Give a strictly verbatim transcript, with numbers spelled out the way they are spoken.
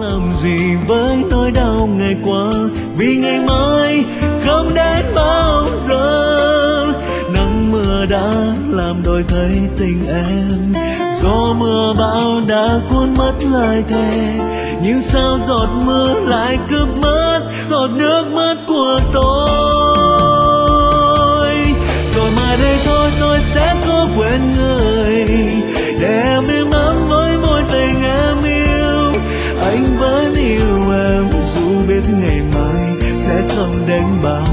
làm gì với nỗi đau ngày qua, vì ngày mai không đến bao giờ. Nắng mưa đã làm đổi thay tình em, gió mưa bão đã cuốn mất lời thề, nhưng sao giọt mưa lại cướp mất giọt nước mắt của tôi. Rồi mà đây thôi tôi sẽ cố quên người, để em êm ấm với mối tình em yêu. Anh vẫn yêu em dù biết ngày mai sẽ không đến bao